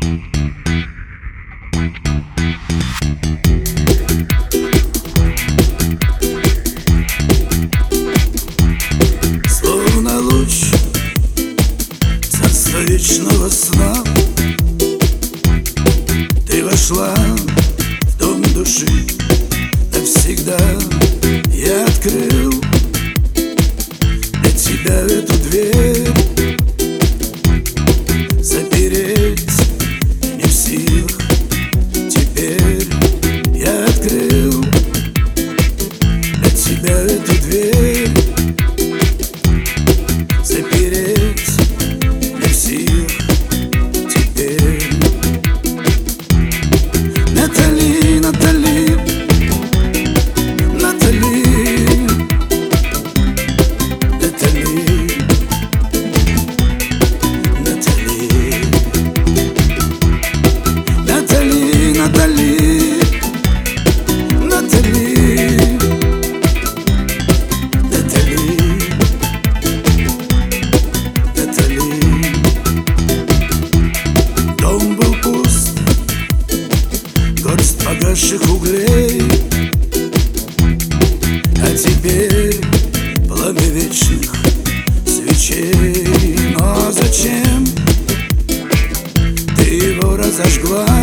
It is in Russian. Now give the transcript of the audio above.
Словно луч царства вечного сна ты вошла в дом души навсегда. Я открыл для тебя эту дверь, запереть не в силах теперь. Я открыл для тебя эту дверь, запереть не в силах теперь. Натали, Натали, Натали, Натали, Натали, Натали, Натали, Натали, Натали. Дом был пуст, горсть погасших углей, а теперь пламя вечных свечей. Но зачем ты его разожгла?